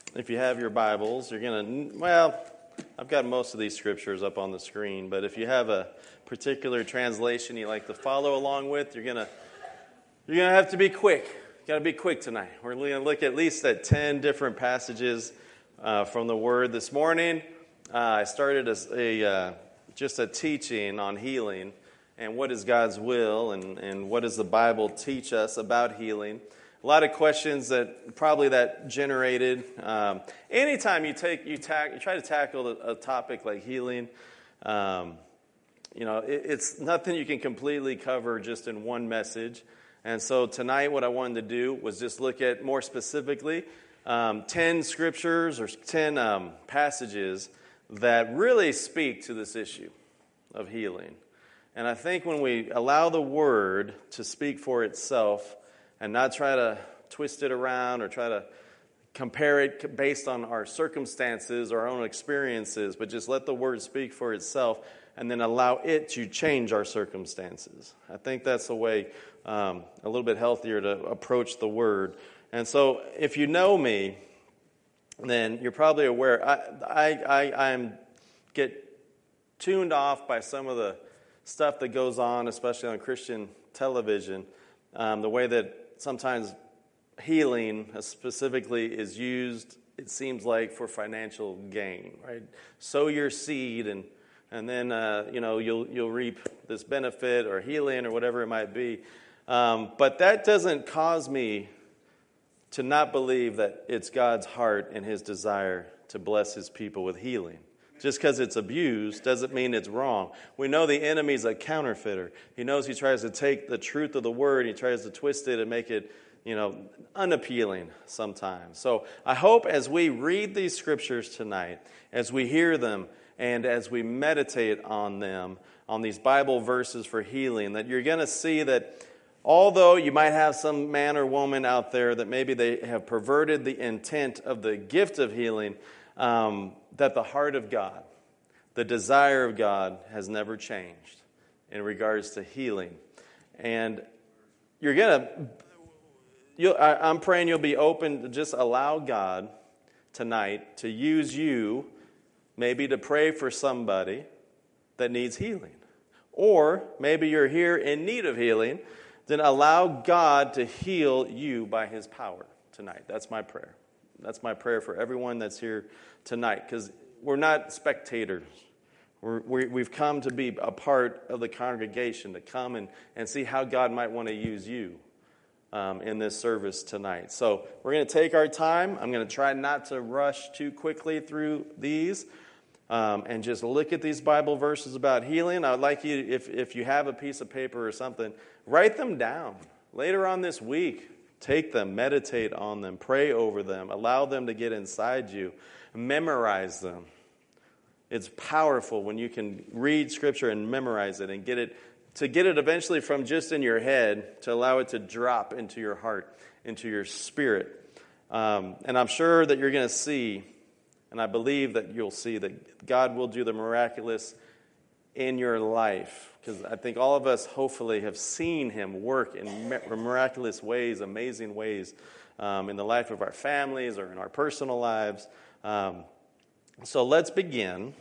if you have your Bibles, you're going to, I've got most of these scriptures up on the screen, but if you have a particular translation you like to follow along with, you're going to have to be quick. You got to be quick tonight. We're going to look at least at 10 different passages from the Word this morning. I started just a teaching on healing and what is God's will and what does the Bible teach us about healing. A lot of questions that generated. Anytime you try to tackle a topic like healing, it's nothing you can completely cover just in one message. And so tonight, what I wanted to do was just look at more specifically 10 scriptures or 10 passages that really speak to this issue of healing. And I think when we allow the Word to speak for itself, and not try to twist it around or try to compare it based on our circumstances or our own experiences, but just let the Word speak for itself and then allow it to change our circumstances. I think that's a way a little bit healthier to approach the Word. And so if you know me, then you're probably aware. I get tuned off by some of the stuff that goes on, especially on Christian television, the way that sometimes healing specifically is used, it seems like, for financial gain, right? Sow your seed and then you'll reap this benefit or healing or whatever it might be. But that doesn't cause me to not believe that it's God's heart and His desire to bless His people with healing. Just because it's abused doesn't mean it's wrong. We know the enemy's a counterfeiter. He knows he tries to take the truth of the Word, he tries to twist it and make it, unappealing sometimes. So I hope as we read these scriptures tonight, as we hear them, and as we meditate on them, on these Bible verses for healing, that you're going to see that although you might have some man or woman out there that maybe they have perverted the intent of the gift of healing, that the heart of God, the desire of God has never changed in regards to healing. And I'm praying you'll be open to just allow God tonight to use you maybe to pray for somebody that needs healing. Or maybe you're here in need of healing, then allow God to heal you by His power tonight. That's my prayer. That's my prayer for everyone that's here tonight, because we're not spectators. We've come to be a part of the congregation, to come and see how God might want to use you in this service tonight. So we're going to take our time. I'm going to try not to rush too quickly through these and just look at these Bible verses about healing. I would like you, if you have a piece of paper or something, write them down. Later on this week, take them, meditate on them, pray over them, allow them to get inside you, memorize them. It's powerful when you can read Scripture and memorize it and get it eventually from just in your head to allow it to drop into your heart, into your spirit. And I'm sure that you're going to see, and I believe that you'll see that God will do the miraculous in your life, because I think all of us hopefully have seen Him work in miraculous ways, amazing ways in the life of our families or in our personal lives. So let's begin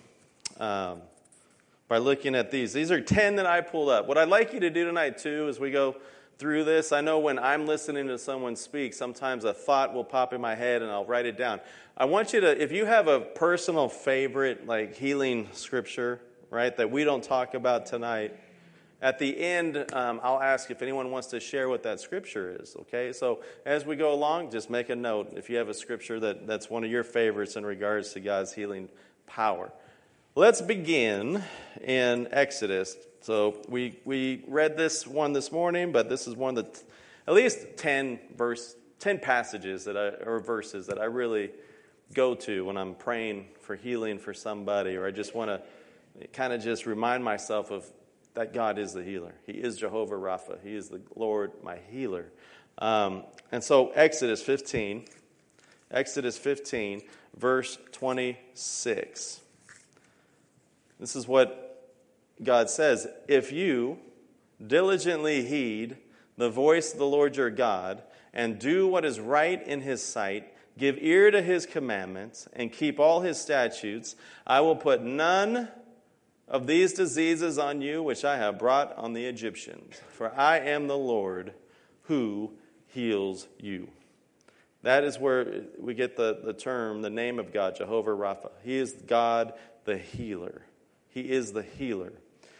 by looking at these. These are 10 that I pulled up. What I'd like you to do tonight too as we go through this, I know when I'm listening to someone speak, sometimes a thought will pop in my head and I'll write it down. I want you to, if you have a personal favorite like healing scripture, right, that we don't talk about tonight, at the end, I'll ask if anyone wants to share what that scripture is, okay? So as we go along, just make a note if you have a scripture that's one of your favorites in regards to God's healing power. Let's begin in Exodus. So we read this one this morning, but this is one of the at least 10 passages or verses that I really go to when I'm praying for healing for somebody, or I just want to kind of just remind myself of that God is the healer. He is Jehovah Rapha. He is the Lord, my healer. And so Exodus 15, verse 26. This is what God says. If you diligently heed the voice of the Lord your God and do what is right in His sight, give ear to his commandments, and keep all his statutes, I will put none of these diseases on you which I have brought on the Egyptians. For I am the Lord who heals you. That is where we get the term, the name of God, Jehovah Rapha. He is God the healer. He is the healer.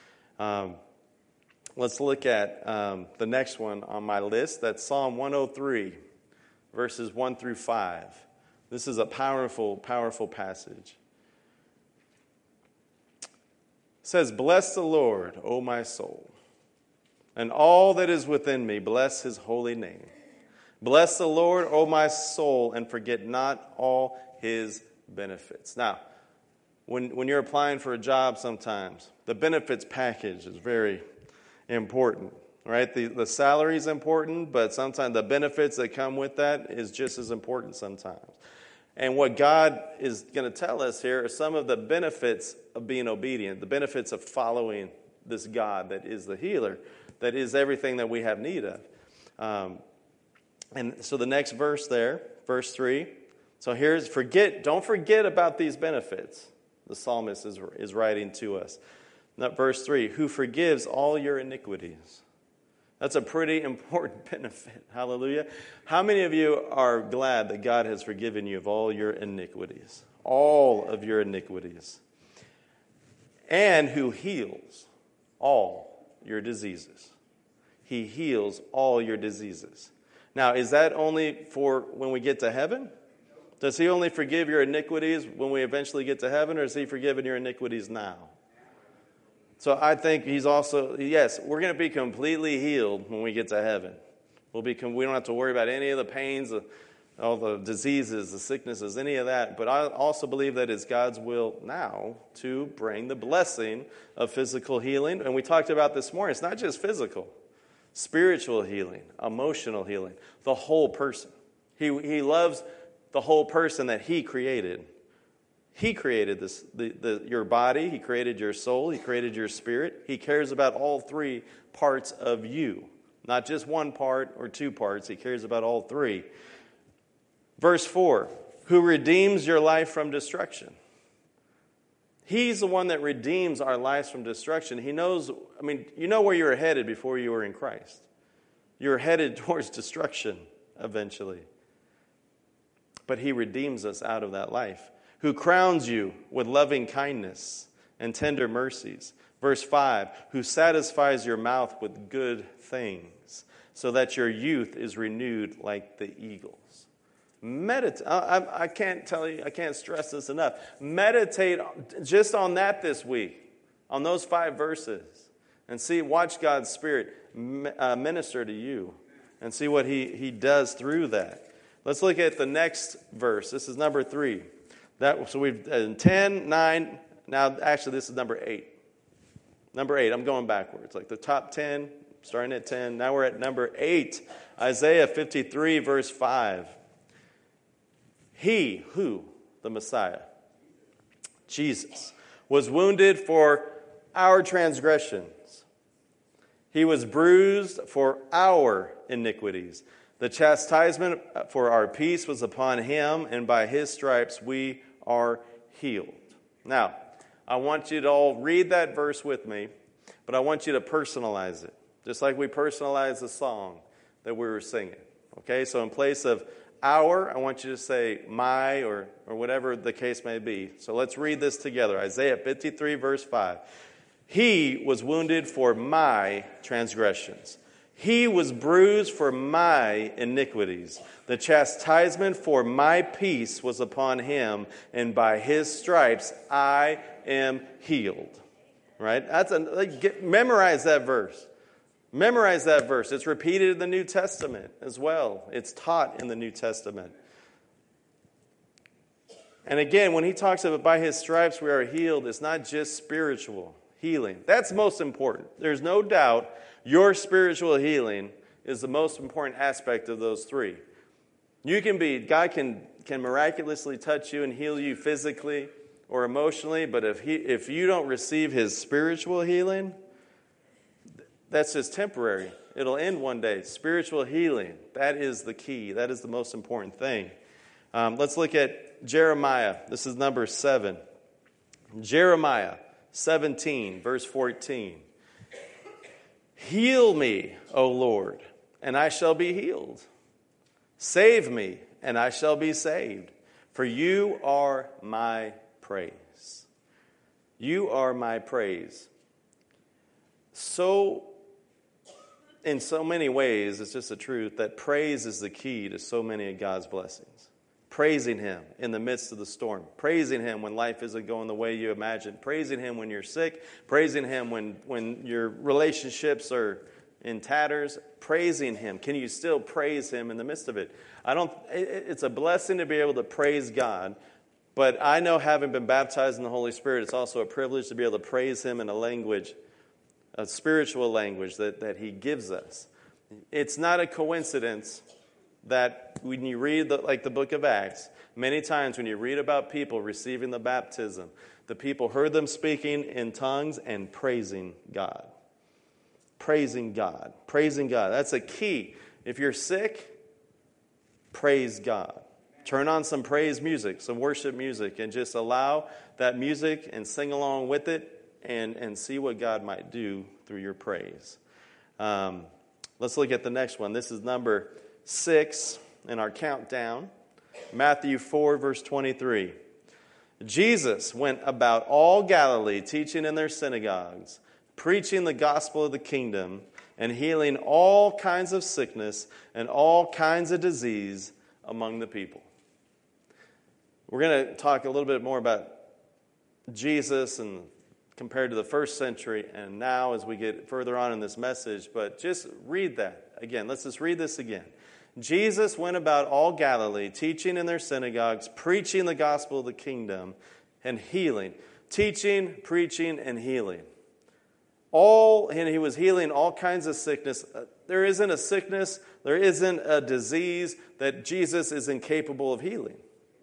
Let's look at the next one on my list. That's Psalm 103, verses 1 through 5. This is a powerful, powerful passage. It says, "Bless the Lord, O my soul, and all that is within me, bless his holy name. Bless the Lord, O my soul, and forget not all his benefits." Now, when you're applying for a job sometimes, the benefits package is very important, right? The salary is important, but sometimes the benefits that come with that is just as important sometimes. And what God is going to tell us here are some of the benefits of being obedient, the benefits of following this God that is the healer, that is everything that we have need of. And so the next verse there, verse 3. So here's, don't forget about these benefits. The psalmist is writing to us. Now, verse 3, who forgives all your iniquities. That's a pretty important benefit. Hallelujah. How many of you are glad that God has forgiven you of all your iniquities? All of your iniquities. And who heals all your diseases. He heals all your diseases. Now, is that only for when we get to heaven? Does he only forgive your iniquities when we eventually get to heaven, or is he forgiving your iniquities now? So I think he's also, yes, we're going to be completely healed when we get to heaven. We don't have to worry about any of the pains, all the diseases, the sicknesses, any of that. But I also believe that it's God's will now to bring the blessing of physical healing. And we talked about this morning, it's not just physical. Spiritual healing, emotional healing, the whole person. He loves the whole person that he created. He created your body, he created your soul, he created your spirit. He cares about all three parts of you. Not just one part or two parts, he cares about all three. Verse 4, who redeems your life from destruction. He's the one that redeems our lives from destruction. He knows, you know where you were headed before you were in Christ. You were headed towards destruction eventually. But he redeems us out of that life. Who crowns you with loving kindness and tender mercies. Verse 5, who satisfies your mouth with good things, so that your youth is renewed like the eagles. Meditate. I can't tell you, I can't stress this enough. Meditate just on that this week, on those 5 verses, and watch God's Spirit minister to you, and see what He does through that. Let's look at the next verse. This is number 3. So we've 10, 9. Now, actually, this is number 8. Number 8. I'm going backwards. Like the top 10, starting at 10. Now we're at number 8. Isaiah 53, verse 5. He, who? The Messiah, Jesus, was wounded for our transgressions. He was bruised for our iniquities. The chastisement for our peace was upon him, and by his stripes we are healed. Now, I want you to all read that verse with me, but I want you to personalize it, just like we personalize the song that we were singing. Okay, so in place of our, I want you to say my, or whatever the case may be. So let's read this together. Isaiah 53, verse 5. He was wounded for my transgressions. He was bruised for my iniquities. The chastisement for my peace was upon him, and by his stripes I am healed. Right? Memorize that verse. Memorize that verse. It's repeated in the New Testament as well. It's taught in the New Testament. And again, when he talks about by his stripes we are healed, it's not just spiritual healing. That's most important. There's no doubt your spiritual healing is the most important aspect of those 3. God can miraculously touch you and heal you physically or emotionally, but if you don't receive his spiritual healing, that's just temporary. It'll end one day. Spiritual healing, that is the key. That is the most important thing. Let's look at Jeremiah. This is number 7. Jeremiah 17, verse 14. Heal me, O Lord, and I shall be healed. Save me, and I shall be saved. For you are my praise. You are my praise. So, in so many ways, it's just the truth that praise is the key to so many of God's blessings. Praising Him in the midst of the storm. Praising Him when life isn't going the way you imagined. Praising Him when you're sick. Praising Him when your relationships are in tatters. Praising Him. Can you still praise Him in the midst of it? It's a blessing to be able to praise God. But I know, having been baptized in the Holy Spirit, it's also a privilege to be able to praise Him in a language, a spiritual language that He gives us. It's not a coincidence that when you read the book of Acts, many times when you read about people receiving the baptism, the people heard them speaking in tongues and praising God. Praising God. Praising God. That's a key. If you're sick, praise God. Turn on some praise music, some worship music, and just allow that music and sing along with it and see what God might do through your praise. Let's look at the next one. This is number 6 in our countdown. Matthew 4, verse 23. Jesus went about all Galilee, teaching in their synagogues, preaching the gospel of the kingdom, and healing all kinds of sickness and all kinds of disease among the people. We're going to talk a little bit more about Jesus and compared to the first century and now as we get further on in this message, but just read that again. Let's just read this again. Jesus went about all Galilee, teaching in their synagogues, preaching the gospel of the kingdom, and healing. Teaching, preaching, and healing. And he was healing all kinds of sickness. There isn't a sickness, there isn't a disease that Jesus is incapable of healing.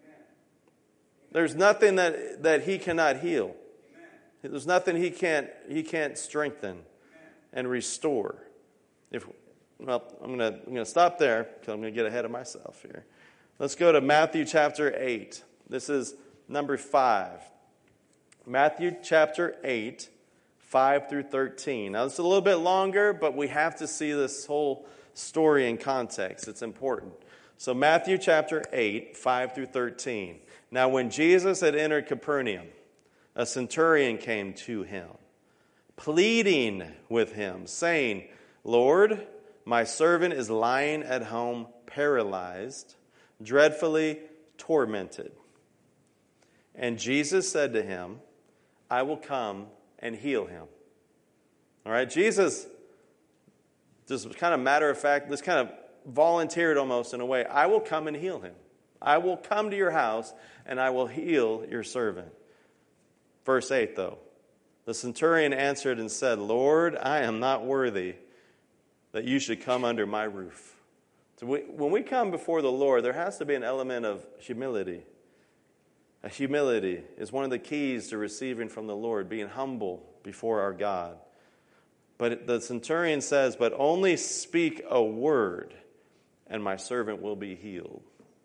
There's nothing that He cannot heal. There's nothing He can't strengthen and restore. I'm going to stop there because I'm going to get ahead of myself here. Let's go to Matthew chapter 8. This is number 5. Matthew chapter 8, 5 through 13. Now, it's a little bit longer, but we have to see this whole story in context. It's important. So Matthew chapter 8, 5 through 13. Now, when Jesus had entered Capernaum, a centurion came to Him, pleading with Him, saying, Lord, my servant is lying at home, paralyzed, dreadfully tormented. And Jesus said to him, I will come and heal him. All right, Jesus, just kind of matter of fact, this kind of volunteered almost in a way, I will come and heal him. I will come to your house and I will heal your servant. Verse 8, though. The centurion answered and said, Lord, I am not worthy that you should come under my roof. So when we come before the Lord, there has to be an element of humility. Humility is one of the keys to receiving from the Lord, being humble before our God. But the centurion says, but only speak a word, and my servant will be healed.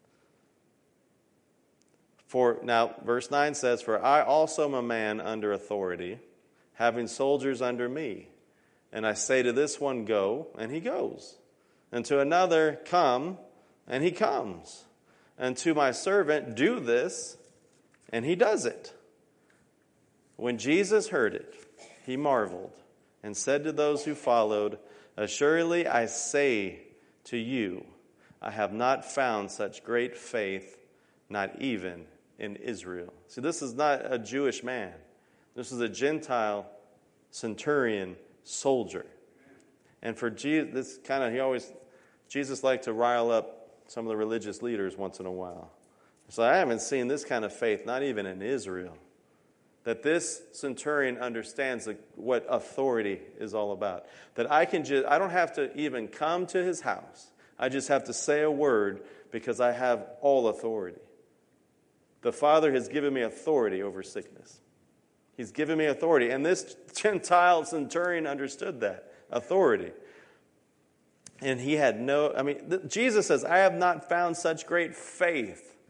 Now, verse 9 says, for I also am a man under authority, having soldiers under me. And I say to this one, go, and he goes. And to another, come, and he comes. And to my servant, do this, and he does it. When Jesus heard it, he marveled and said to those who followed, assuredly I say to you, I have not found such great faith, not even in Israel. See, this is not a Jewish man. This is a Gentile centurion soldier. And for Jesus, this kind of, Jesus liked to rile up some of the religious leaders once in a while. So I haven't seen this kind of faith, not even in Israel. That this centurion understands what authority is all about. That I don't have to even come to his house. I just have to say a word because I have all authority. The Father has given me authority over sickness. He's given me authority. And this Gentile centurion understood that authority. And he had Jesus says, I have not found such great faith.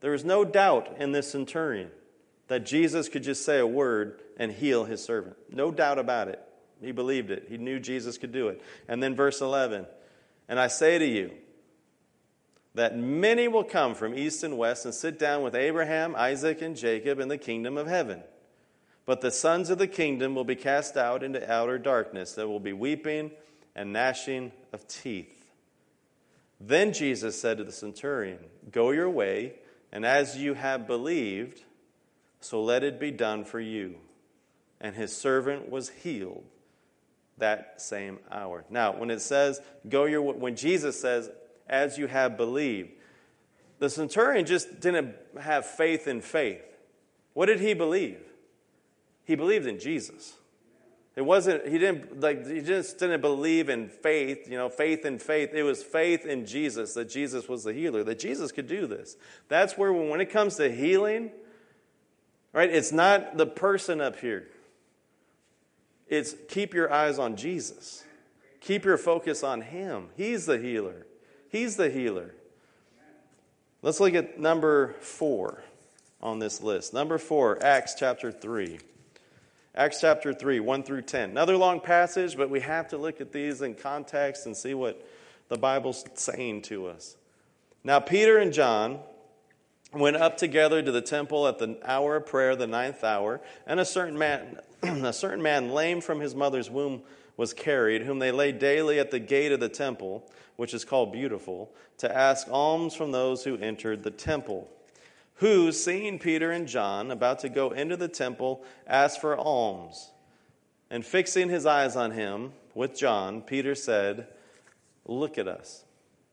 There was no doubt in this centurion that Jesus could just say a word and heal his servant. No doubt about it. He believed it. He knew Jesus could do it. And then verse 11, and I say to you that many will come from east and west and sit down with Abraham, Isaac, and Jacob in the kingdom of heaven. But the sons of the kingdom will be cast out into outer darkness. There will be weeping and gnashing of teeth. Then Jesus said to the centurion, go your way, and as you have believed, so let it be done for you. And his servant was healed that same hour. Now, when it says, when Jesus says, as you have believed, the centurion just didn't have faith in faith. What did he believe? He believed in Jesus. He just didn't believe in faith, faith in faith. It was faith in Jesus, that Jesus was the healer, that Jesus could do this. That's where, when it comes to healing, right, it's not the person up here. It's keep your eyes on Jesus. Keep your focus on him. He's the healer. He's the healer. Let's look at number 4 on this list. Number 4, Acts chapter 3. Acts chapter 3, 1 through 10. Another long passage, but we have to look at these in context and see what the Bible's saying to us. Now Peter and John went up together to the temple at the hour of prayer, the 9th hour, and a certain man lame from his mother's womb was carried, whom they laid daily at the gate of the temple, which is called Beautiful, to ask alms from those who entered the temple. Who, seeing Peter and John about to go into the temple, asked for alms. And fixing his eyes on him with John, Peter said, look at us.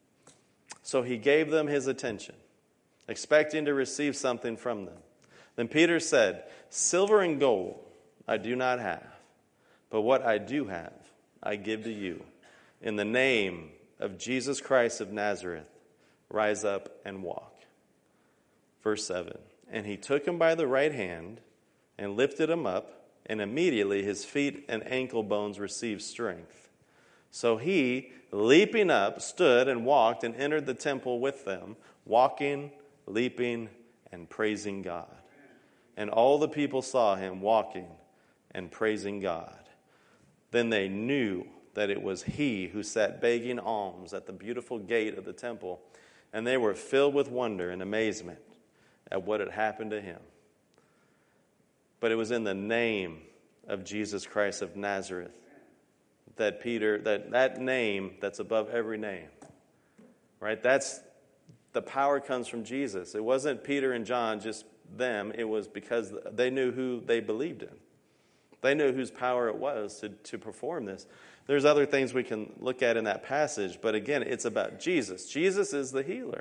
So he gave them his attention, expecting to receive something from them. Then Peter said, silver and gold I do not have, but what I do have I give to you. In the name of Jesus Christ of Nazareth, rise up and walk. Verse 7, and he took him by the right hand and lifted him up, and immediately his feet and ankle bones received strength. So he, leaping up, stood and walked and entered the temple with them, walking, leaping, and praising God. And all the people saw him walking and praising God. Then they knew that it was he who sat begging alms at the beautiful gate of the temple, and they were filled with wonder and amazement at what had happened to him. But it was in the name of Jesus Christ of Nazareth that that name that's above every name, right? That's the power comes from Jesus. It wasn't Peter and John, just them. It was because they knew who they believed in. They knew whose power it was to perform this. There's other things we can look at in that passage, but again, it's about Jesus. Jesus is the healer.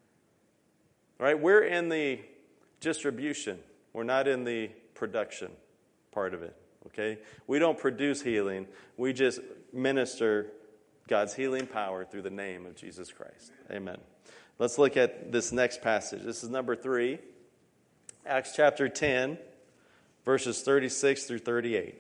Right? We're in the distribution. We're not in the production part of it. Okay? We don't produce healing. We just minister God's healing power through the name of Jesus Christ. Amen. Let's look at this next passage. This is number 3. Acts chapter 10, verses 36 through 38.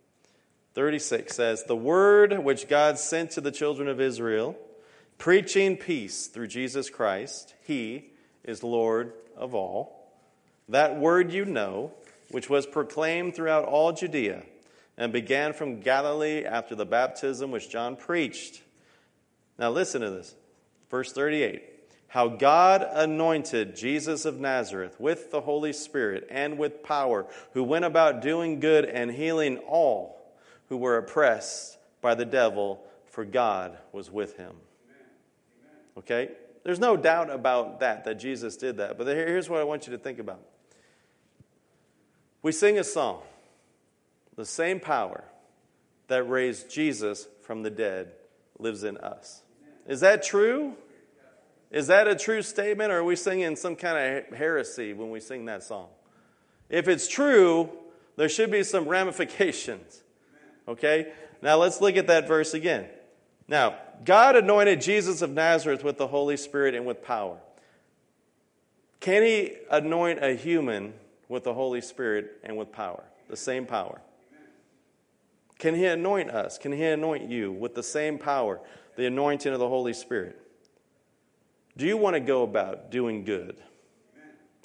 36 says, the word which God sent to the children of Israel, preaching peace through Jesus Christ, he is Lord of all. That word you know, which was proclaimed throughout all Judea, and began from Galilee after the baptism which John preached. Now listen to this. Verse 38. How God anointed Jesus of Nazareth with the Holy Spirit and with power, who went about doing good and healing all who were oppressed by the devil, for God was with him. Okay? There's no doubt about that Jesus did that. But here's what I want you to think about. We sing a song. The same power that raised Jesus from the dead lives in us. Is that true? Is that a true statement, or are we singing some kind of heresy when we sing that song? If it's true, there should be some ramifications. Okay? Now let's look at that verse again. Now, God anointed Jesus of Nazareth with the Holy Spirit and with power. Can he anoint a human with the Holy Spirit and with power? The same power. Can he anoint us? Can he anoint you with the same power, the anointing of the Holy Spirit? Do you want to go about doing good?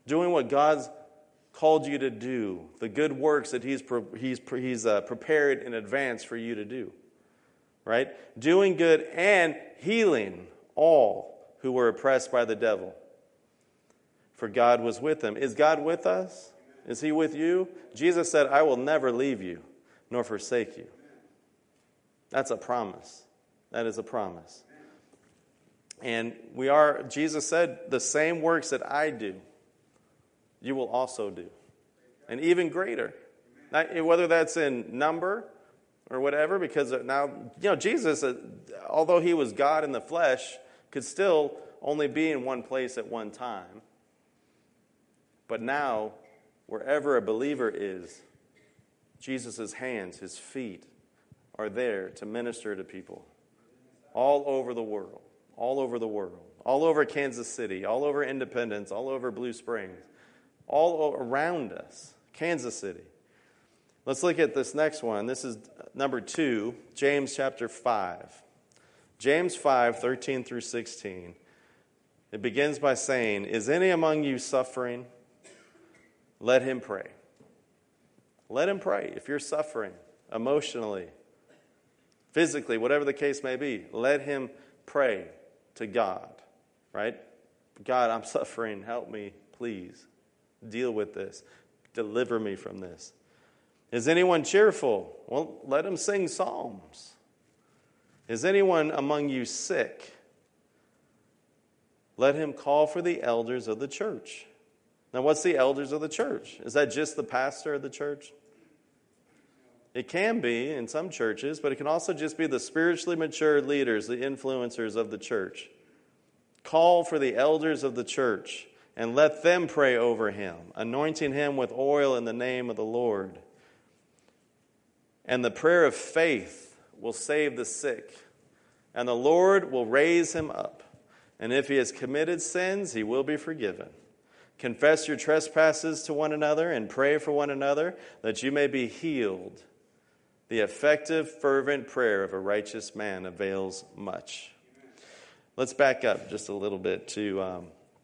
doing what God's called you to do, the good works that He's prepared in advance for you to do, right? Doing good and healing all who were oppressed by the devil, for God was with them. Is God with us? Is He with you? Jesus said, I will never leave you nor forsake you. That's a promise. That is a promise. And Jesus said, the same works that I do, you will also do. And even greater. Whether that's in number or whatever, because now, Jesus, although He was God in the flesh, could still only be in one place at one time. But now, wherever a believer is, Jesus' hands, His feet, are there to minister to people all over the world, all over the world, all over Kansas City, all over Independence, all over Blue Springs, all around us, Kansas City. Let's look at this next one. This is number 2, James chapter 5. James 5, 13 through 16. It begins by saying, is any among you suffering? Let him pray. Let him pray. If you're suffering emotionally, physically, whatever the case may be, let him pray to God, right? God, I'm suffering. Help me, please. Deal with this. Deliver me from this. Is anyone cheerful? Well, let him sing psalms. Is anyone among you sick? Let him call for the elders of the church. Now, what's the elders of the church? Is that just the pastor of the church? It can be in some churches, but it can also just be the spiritually mature leaders, the influencers of the church. Call for the elders of the church and let them pray over him, anointing him with oil in the name of the Lord. And the prayer of faith will save the sick, and the Lord will raise him up. And if he has committed sins, he will be forgiven. Confess your trespasses to one another and pray for one another that you may be healed. The effective, fervent prayer of a righteous man avails much. Let's back up just a little bit to...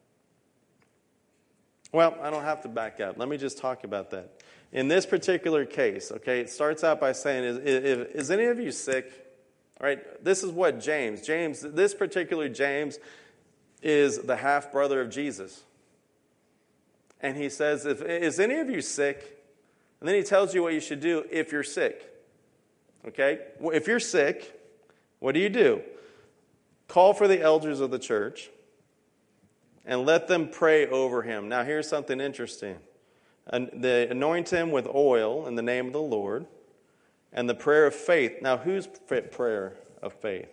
Well, I don't have to back up. Let me just talk about that. In this particular case, okay, it starts out by saying, is any of you sick? All right, this is what James, this particular James is the half-brother of Jesus. And he says, is any of you sick? And then he tells you what you should do if you're sick. Okay? If you're sick, what do? Call for the elders of the church and let them pray over him. Now, here's something interesting. They anoint him with oil in the name of the Lord and the prayer of faith. Now, whose prayer of faith?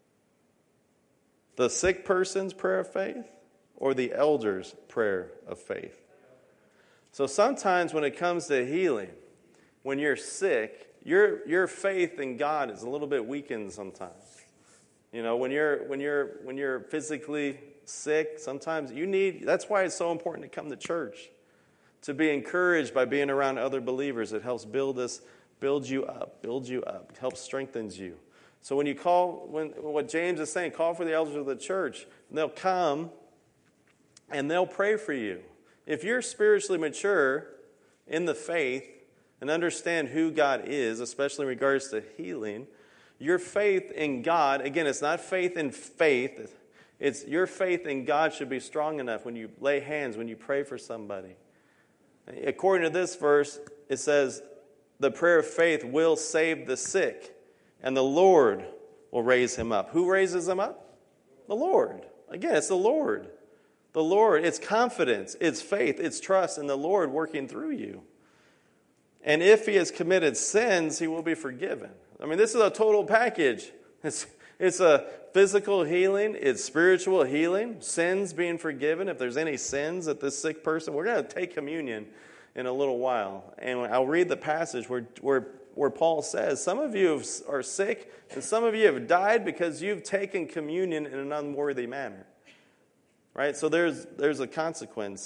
The sick person's prayer of faith or the elder's prayer of faith? So sometimes when it comes to healing, when you're sick, your faith in God is a little bit weakened sometimes. You know, when you're physically sick, sometimes that's why it's so important to come to church, to be encouraged by being around other believers. It helps build you up, helps strengthens you. So when what James is saying, call for the elders of the church, they'll come and they'll pray for you. If you're spiritually mature in the faith and understand who God is, especially in regards to healing, your faith in God, again, it's not faith in faith, it's your faith in God should be strong enough when you lay hands, when you pray for somebody. According to this verse, it says, the prayer of faith will save the sick, and the Lord will raise him up. Who raises him up? The Lord. Again, it's the Lord. The Lord, it's confidence, it's faith, it's trust in the Lord working through you. And if he has committed sins, he will be forgiven. I mean, this is a total package. It's a physical healing, it's spiritual healing, sins being forgiven. If there's any sins at this sick person, we're going to take communion in a little while. And I'll read the passage where Paul says, some of you are sick and some of you have died because you've taken communion in an unworthy manner. Right? So there's a consequence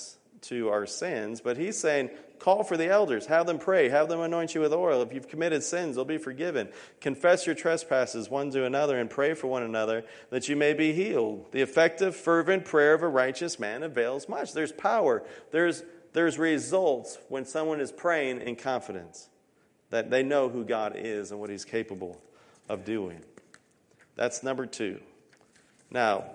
to our sins, but he's saying, call for the elders, have them pray, have them anoint you with oil. If you've committed sins, they'll be forgiven. Confess your trespasses one to another and pray for one another that you may be healed. The effective, fervent prayer of a righteous man avails much. There's power. There's results when someone is praying in confidence that they know who God is and what he's capable of doing. That's number 2. Now,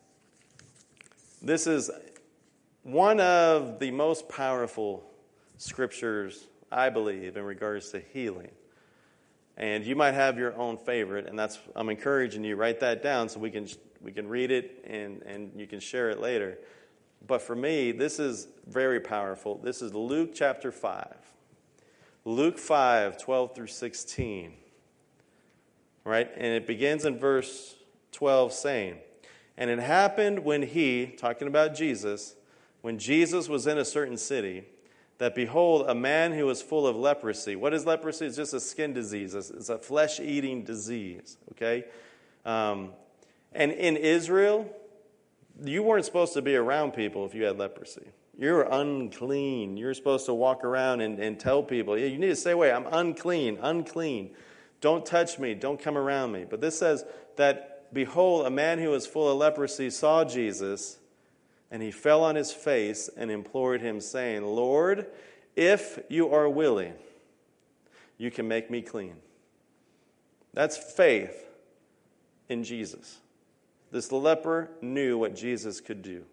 this is one of the most powerful scriptures, I believe, in regards to healing. And you might have your own favorite, and I'm encouraging you, write that down so we can read it and you can share it later. But for me, this is very powerful. This is Luke chapter 5. Luke 5, 12 through 16. Right? And it begins in verse 12 saying, and it happened when he, talking about Jesus, when Jesus was in a certain city, that behold, a man who was full of leprosy. What is leprosy? It's just a skin disease. It's a flesh-eating disease. Okay? And in Israel, you weren't supposed to be around people if you had leprosy. You're unclean. You're supposed to walk around and tell people, yeah, you need to stay away. I'm unclean, unclean. Don't touch me. Don't come around me. But this says that, behold, a man who was full of leprosy saw Jesus, and he fell on his face and implored him, saying, Lord, if you are willing, you can make me clean. That's faith in Jesus. This leper knew what Jesus could do.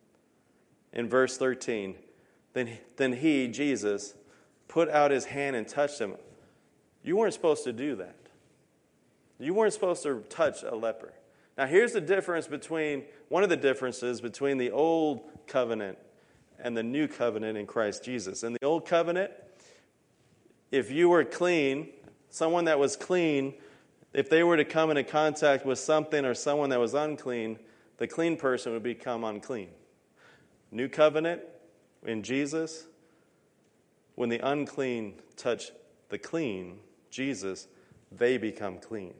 In verse 13, then he, Jesus, put out his hand and touched him. You weren't supposed to do that. You weren't supposed to touch a leper. Now here's the difference one of the differences between the old covenant and the new covenant in Christ Jesus. In the old covenant, if you were clean, someone that was clean, if they were to come into contact with something or someone that was unclean, the clean person would become unclean. New covenant in Jesus, when the unclean touch the clean, Jesus, they become clean.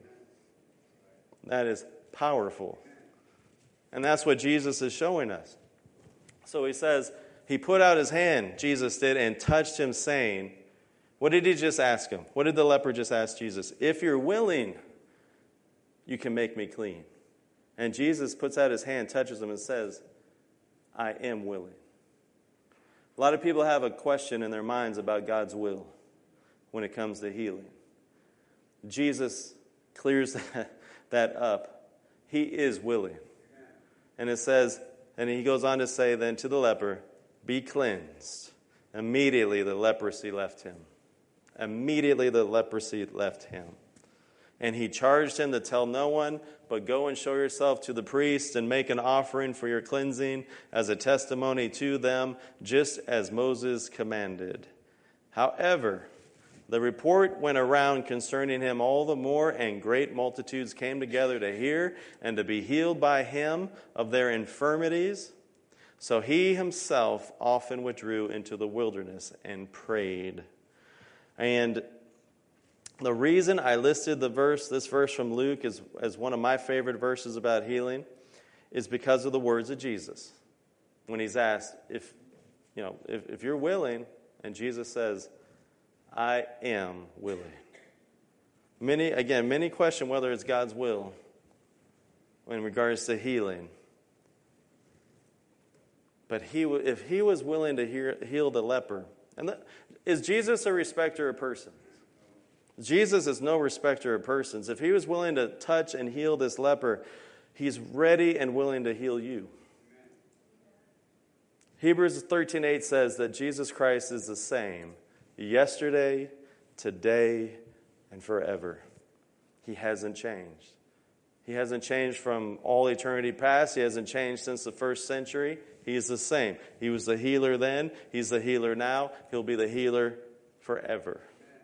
That is powerful. And that's what Jesus is showing us. So he says, he put out his hand, Jesus did, and touched him, saying, what did he just ask him? What did the leper just ask Jesus? If you're willing, you can make me clean. And Jesus puts out his hand, touches him, and says, I am willing. A lot of people have a question in their minds about God's will when it comes to healing. Jesus clears that up. He is willing. And it says, and he goes on to say then to the leper, be cleansed. Immediately the leprosy left him. Immediately the leprosy left him. And he charged him to tell no one, but go and show yourself to the priest and make an offering for your cleansing as a testimony to them, just as Moses commanded. However, the report went around concerning him all the more, and great multitudes came together to hear and to be healed by him of their infirmities. So he himself often withdrew into the wilderness and prayed. And the reason I listed this verse from Luke as one of my favorite verses about healing is because of the words of Jesus. When he's asked, if you're willing, and Jesus says, I am willing. Many question whether it's God's will in regards to healing. But if he was willing to heal the leper, is Jesus a respecter of persons? Jesus is no respecter of persons. If he was willing to touch and heal this leper, he's ready and willing to heal you. Hebrews 13:8 says that Jesus Christ is the same yesterday, today, and forever. He hasn't changed. He hasn't changed from all eternity past. He hasn't changed since the first century. He is the same. He was the healer then. He's the healer now. He'll be the healer forever.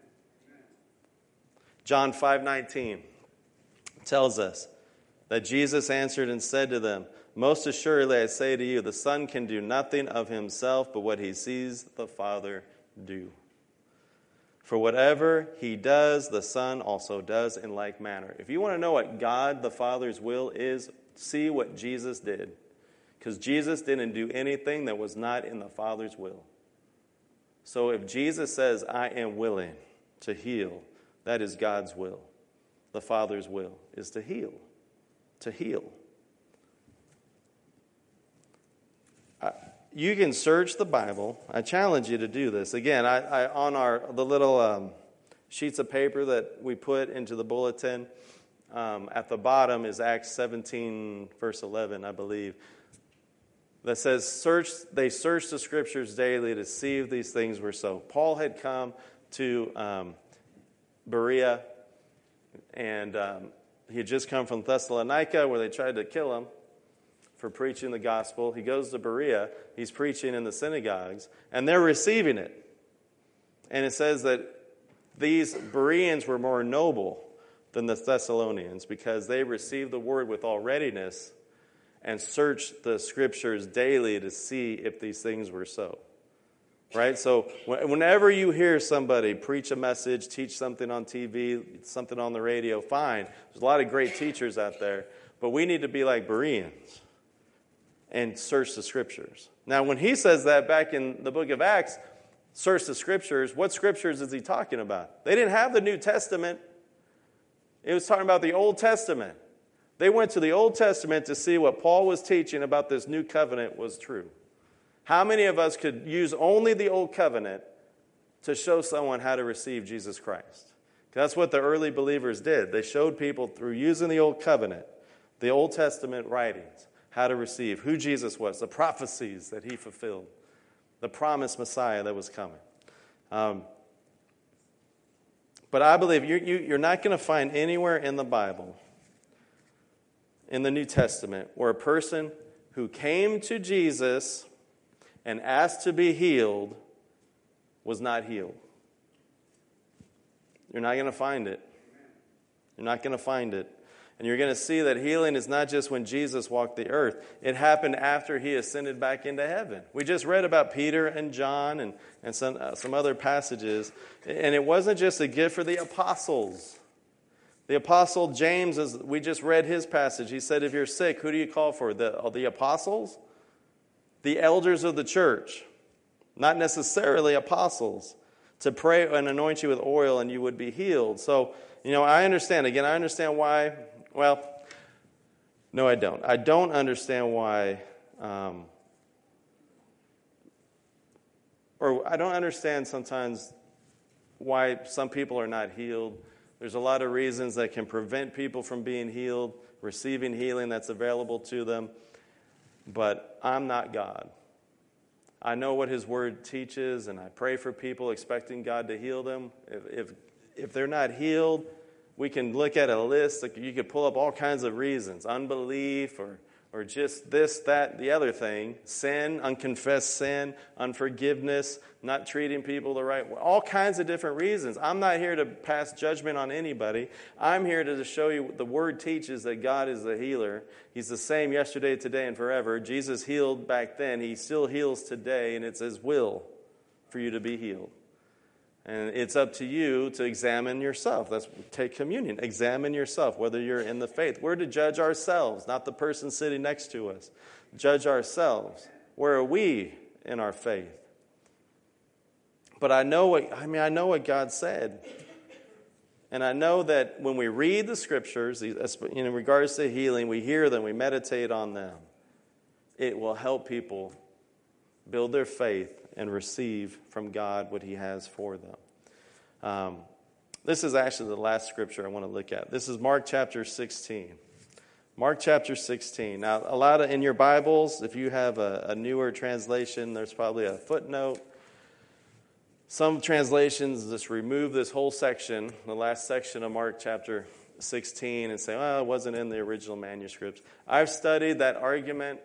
John 5:19 tells us that Jesus answered and said to them, most assuredly I say to you, the Son can do nothing of himself but what he sees the Father do. For whatever he does, the Son also does in like manner. If you want to know what God the Father's will is, see what Jesus did. Because Jesus didn't do anything that was not in the Father's will. So if Jesus says, I am willing to heal, that is God's will. The Father's will is to heal. To heal. You can search the Bible. I challenge you to do this. Again, on the little sheets of paper that we put into the bulletin, at the bottom is Acts 17, verse 11, I believe. That says, they searched the Scriptures daily to see if these things were so. Paul had come to Berea, and he had just come from Thessalonica, where they tried to kill him for preaching the gospel. He goes to Berea. He's preaching in the synagogues, and they're receiving it. And it says that these Bereans were more noble than the Thessalonians because they received the word with all readiness and searched the Scriptures daily to see if these things were so. Right? So whenever you hear somebody preach a message, teach something on TV, something on the radio, fine. There's a lot of great teachers out there. But we need to be like Bereans and search the Scriptures. Now, when he says that back in the book of Acts, search the Scriptures, what Scriptures is he talking about? They didn't have the New Testament. It was talking about the Old Testament. They went to the Old Testament to see what Paul was teaching about this new covenant was true. How many of us could use only the Old Covenant to show someone how to receive Jesus Christ? That's what the early believers did. They showed people through using the Old Covenant, the Old Testament writings, how to receive, who Jesus was, the prophecies that he fulfilled, the promised Messiah that was coming. But I believe you're not going to find anywhere in the Bible, in the New Testament, where a person who came to Jesus and asked to be healed was not healed. You're not going to find it. You're not going to find it. And you're going to see that healing is not just when Jesus walked the earth. It happened after he ascended back into heaven. We just read about Peter and John and some other passages. And it wasn't just a gift for the apostles. The apostle James, as we just read his passage, he said, if you're sick, who do you call for? The apostles? The elders of the church. Not necessarily apostles. To pray and anoint you with oil and you would be healed. So, I understand. Again, I understand why. Well, no, I don't. I don't understand why, or I don't understand sometimes why some people are not healed. There's a lot of reasons that can prevent people from being healed, receiving healing that's available to them. But I'm not God. I know what his word teaches, and I pray for people expecting God to heal them. If they're not healed, we can look at a list. You could pull up all kinds of reasons. Unbelief or just this, that, the other thing. Sin, unconfessed sin, unforgiveness, not treating people the right way. All kinds of different reasons. I'm not here to pass judgment on anybody. I'm here to show you the word teaches that God is the healer. He's the same yesterday, today, and forever. Jesus healed back then. He still heals today, and it's his will for you to be healed. And it's up to you to examine yourself. Take communion. Examine yourself, whether you're in the faith. We're to judge ourselves, not the person sitting next to us. Judge ourselves. Where are we in our faith? But I know what God said. And I know that when we read the Scriptures, in regards to healing, we hear them, we meditate on them. It will help people build their faith and receive from God what he has for them. This is actually the last scripture I want to look at. This is Mark chapter 16. Mark chapter 16. Now, in your Bibles, if you have a newer translation, there's probably a footnote. Some translations just remove this whole section, the last section of Mark chapter 16, and say, well, it wasn't in the original manuscripts. I've studied that argument.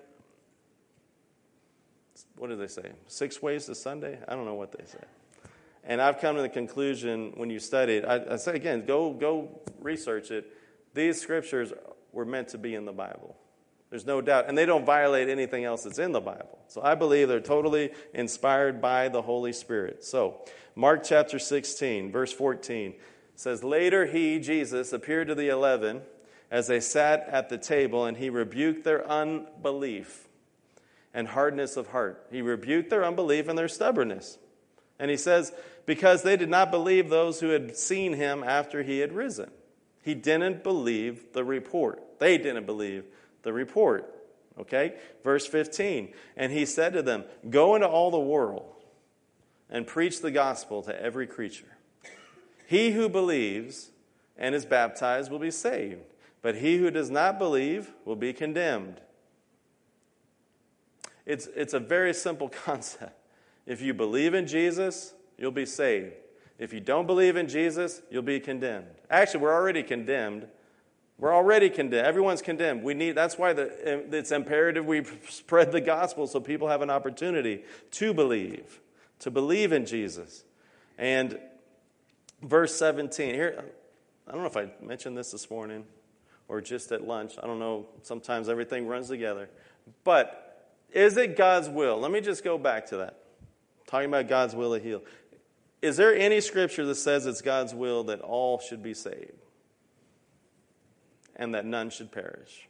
What do they say? 6 ways to Sunday? I don't know what they say. And I've come to the conclusion when you study it, I say again, go research it. These scriptures were meant to be in the Bible. There's no doubt. And they don't violate anything else that's in the Bible. So I believe they're totally inspired by the Holy Spirit. So Mark chapter 16, verse 14 says, later he, Jesus, appeared to the 11 as they sat at the table, and he rebuked their unbelief and hardness of heart. He rebuked their unbelief and their stubbornness. And he says, because they did not believe those who had seen him after he had risen. He didn't believe the report. They didn't believe the report. Okay? Verse 15. And he said to them, go into all the world and preach the gospel to every creature. He who believes and is baptized will be saved, but he who does not believe will be condemned. It's a very simple concept. If you believe in Jesus, you'll be saved. If you don't believe in Jesus, you'll be condemned. Actually, we're already condemned. We're already condemned. Everyone's condemned. That's why it's imperative we spread the gospel so people have an opportunity to believe in Jesus. And verse 17, here, I don't know if I mentioned this morning or just at lunch. I don't know. Sometimes everything runs together. But is it God's will? Let me just go back to that. Talking about God's will to heal. Is there any scripture that says it's God's will that all should be saved and that none should perish?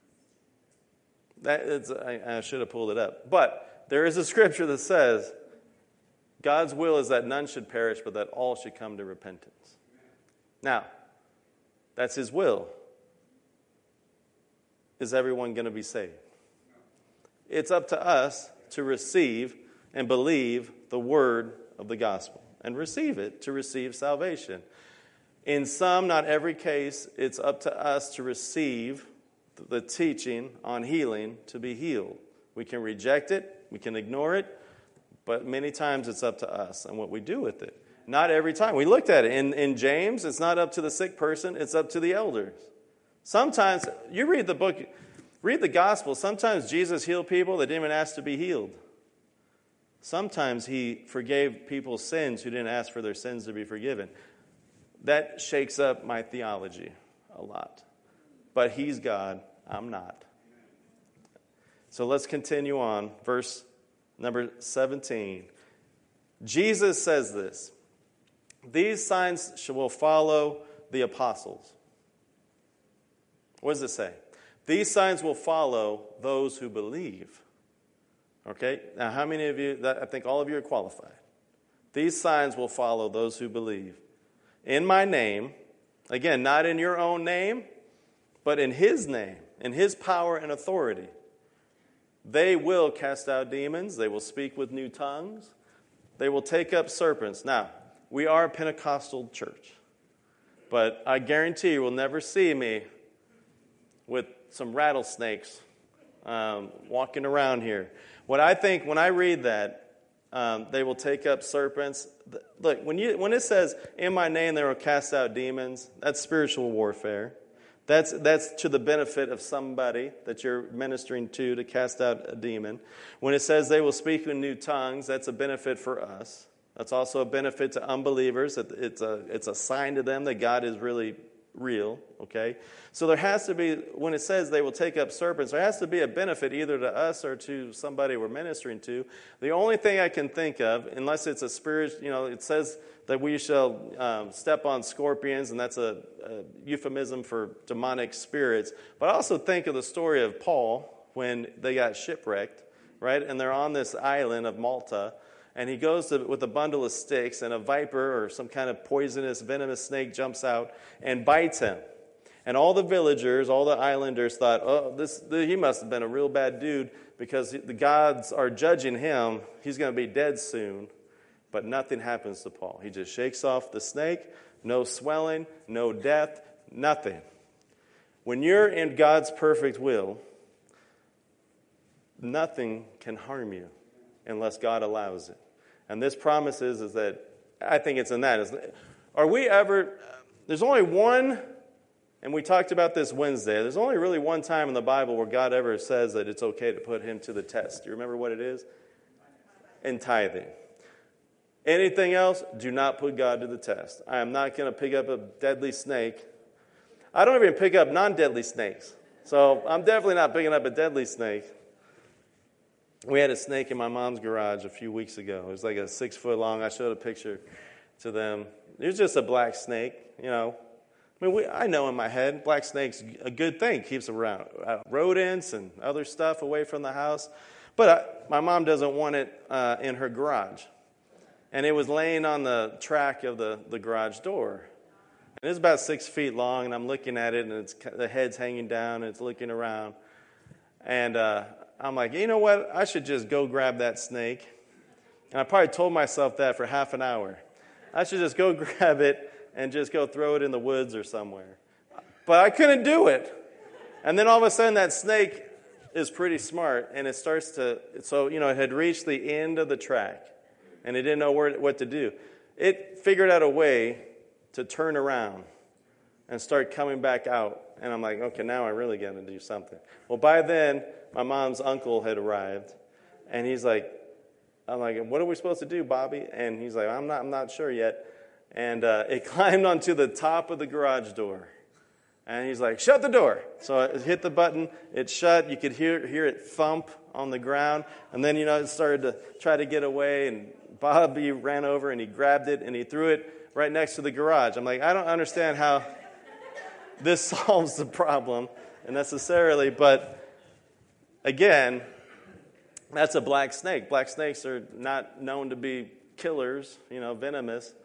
I should have pulled it up. But there is a scripture that says God's will is that none should perish, but that all should come to repentance. Now, that's his will. Is everyone going to be saved? It's up to us to receive and believe the word of the gospel and receive it to receive salvation. In some, not every case, it's up to us to receive the teaching on healing to be healed. We can reject it, we can ignore it, but many times it's up to us and what we do with it. Not every time. We looked at it. In James, it's not up to the sick person, it's up to the elders. Sometimes, you read the book, read the gospel, sometimes Jesus healed people that didn't even ask to be healed. Sometimes he forgave people's sins who didn't ask for their sins to be forgiven. That shakes up my theology a lot. But he's God, I'm not. So let's continue on. Verse number 17. Jesus says this. These signs will follow the apostles. What does it say? These signs will follow those who believe. Okay, now how many of you, I think all of you are qualified. These signs will follow those who believe. In my name, again, not in your own name, but in his name, in his power and authority. They will cast out demons. They will speak with new tongues. They will take up serpents. Now, we are a Pentecostal church, but I guarantee you will never see me with some rattlesnakes walking around here. What I think when I read that, they will take up serpents. Look, when it says, in my name they will cast out demons, that's spiritual warfare. That's to the benefit of somebody that you're ministering to cast out a demon. When it says they will speak in new tongues, that's a benefit for us. That's also a benefit to unbelievers. It's a sign to them that God is really real, okay? So there has to be, when it says they will take up serpents, there has to be a benefit either to us or to somebody we're ministering to. The only thing I can think of, unless it's a spirit, it says that we shall step on scorpions, and that's a euphemism for demonic spirits. But I also think of the story of Paul when they got shipwrecked, right? And they're on this island of Malta, and he goes with a bundle of sticks, and a viper or some kind of poisonous, venomous snake jumps out and bites him. And all the villagers, all the islanders thought, he must have been a real bad dude because the gods are judging him. He's going to be dead soon. But nothing happens to Paul. He just shakes off the snake, no swelling, no death, nothing. When you're in God's perfect will, nothing can harm you unless God allows it. And this promise is that, I think it's in that. Are we ever, there's only one, and we talked about this Wednesday, there's only really one time in the Bible where God ever says that it's okay to put him to the test. Do you remember what it is? In tithing. Anything else, do not put God to the test. I am not going to pick up a deadly snake. I don't even pick up non-deadly snakes. So I'm definitely not picking up a deadly snake. We had a snake in my mom's garage a few weeks ago. It was like a 6 foot long. I showed a picture to them. It was just a black snake, I know in my head, black snake's a good thing. Keeps around rodents and other stuff away from the house. But my mom doesn't want it in her garage. And it was laying on the track of the garage door. And it's about 6 feet long, and I'm looking at it, and the head's hanging down, and it's looking around. And I'm like, you know what? I should just go grab that snake. And I probably told myself that for half an hour. I should just go grab it and just go throw it in the woods or somewhere. But I couldn't do it. And then all of a sudden that snake is pretty smart, and it starts to, so, it had reached the end of the track, and it didn't know what to do. It figured out a way to turn around and start coming back out. And I'm like, okay, now I really got to do something. Well, by then, my mom's uncle had arrived, and I'm like, what are we supposed to do, Bobby? And he's like, I'm not sure yet. And it climbed onto the top of the garage door. And he's like, shut the door. So I hit the button, it shut, you could hear it thump on the ground. And then, it started to try to get away, and Bobby ran over and he grabbed it and he threw it right next to the garage. I'm like, I don't understand how this solves the problem necessarily, but again, that's a black snake. Black snakes are not known to be killers, venomous.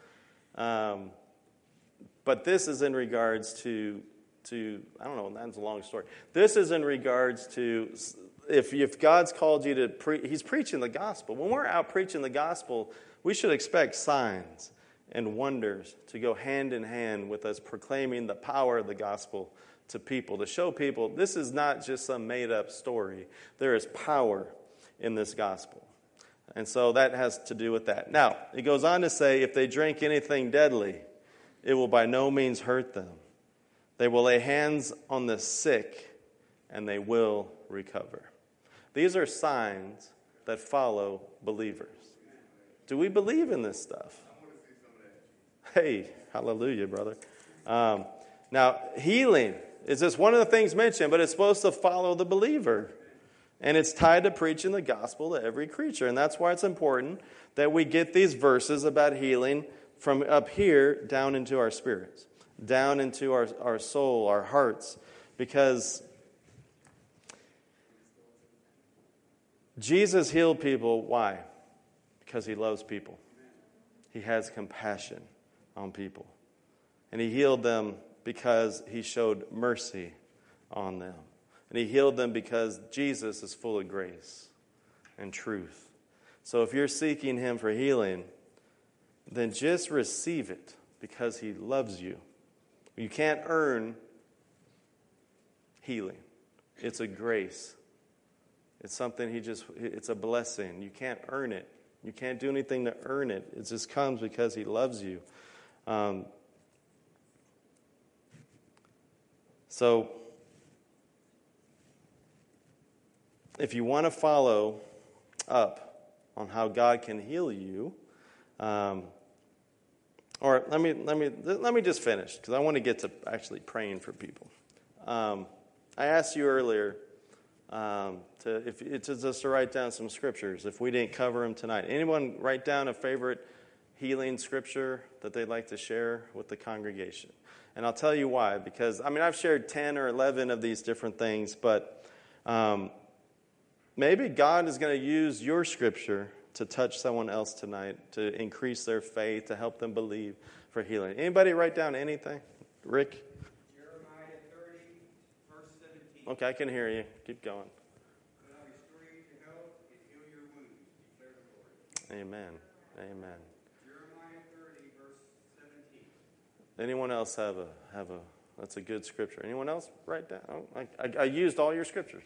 But this is in regards to I don't know, that's a long story. This is in regards to if God's called you to He's preaching the gospel. When we're out preaching the gospel, we should expect signs and wonders to go hand in hand with us proclaiming the power of the gospel to people, to show people this is not just some made-up story. There is power in this gospel. And so that has to do with that. Now, it goes on to say, if they drink anything deadly, it will by no means hurt them. They will lay hands on the sick, and they will recover. These are signs that follow believers. Do we believe in this stuff? Hey, hallelujah, brother. Now, healing is just one of the things mentioned, but it's supposed to follow the believer. And it's tied to preaching the gospel to every creature. And that's why it's important that we get these verses about healing from up here down into our spirits, down into our soul, our hearts. Because Jesus healed people. Why? Because he loves people. He has compassion on people. And he healed them because he showed mercy on them. And he healed them because Jesus is full of grace and truth. So if you're seeking him for healing, then just receive it because he loves you. You can't earn healing. It's a grace. It's something it's a blessing. You can't earn it. You can't do anything to earn it. It just comes because he loves you. So if you want to follow up on how God can heal you, or let me just finish because I want to get to actually praying for people. I asked you earlier to write down some scriptures if we didn't cover them tonight. Anyone write down a favorite healing scripture that they'd like to share with the congregation? And I'll tell you why. Because I've shared 10 or 11 of these different things, but maybe God is going to use your scripture to touch someone else tonight, to increase their faith, to help them believe for healing. Anybody write down anything? Rick? Jeremiah 30, verse 17. Okay, I can hear you. Keep going. But I'll restore you to health and heal your wounds, declare the Lord. Amen. Amen. Jeremiah 30, verse 17. Anyone else have a that's a good scripture. Anyone else write down? Oh, I used all your scriptures.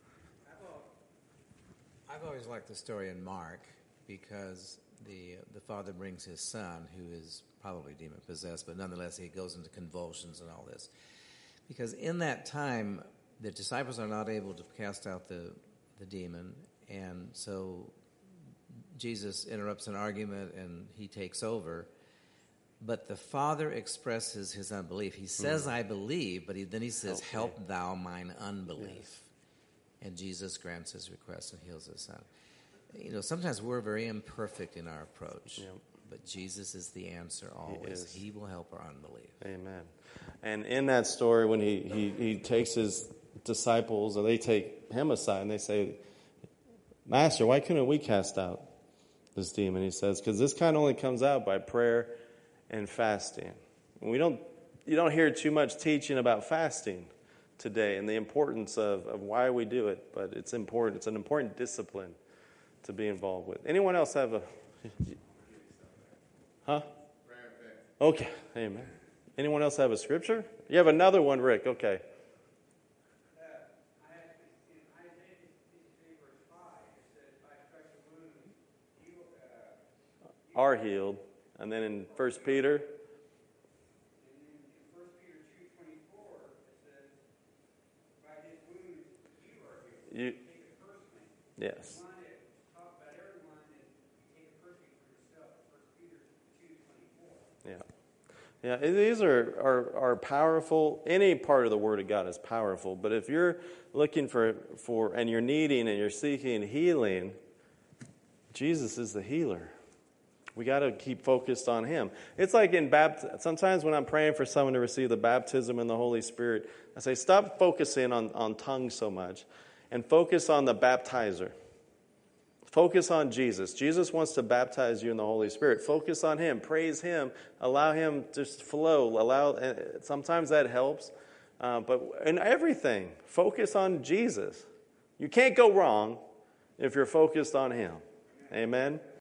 I've always liked the story in Mark because the father brings his son, who is probably demon-possessed, but nonetheless he goes into convulsions and all this. Because in that time, the disciples are not able to cast out the demon, and so Jesus interrupts an argument and he takes over. But the father expresses his unbelief. He says, I believe, but then he says, help thou mine unbelief. Yes. And Jesus grants his request and heals his son. Sometimes we're very imperfect in our approach. Yep. But Jesus is the answer always. He will help our unbelief. Amen. And in that story, when he takes his disciples, or they take him aside, and they say, Master, why couldn't we cast out this demon? He says, because this kind only comes out by prayer and fasting. And you don't hear too much teaching about fasting today and the importance of why we do it, but it's important. It's an important discipline to be involved with. Anyone else have a... Huh? Okay, amen. Anyone else have a scripture? You have another one, Rick. Okay. Are healed. And then in 1 Peter... Yes. Yeah. Yeah, these are powerful. Any part of the Word of God is powerful. But if you're looking for and you're needing and you're seeking healing, Jesus is the healer. We got to keep focused on Him. It's like sometimes when I'm praying for someone to receive the baptism in the Holy Spirit, I say, stop focusing on tongues so much and focus on the baptizer. Focus on Jesus. Jesus wants to baptize you in the Holy Spirit. Focus on Him. Praise Him. Allow Him to flow. Sometimes that helps. But in everything, focus on Jesus. You can't go wrong if you're focused on Him. Amen?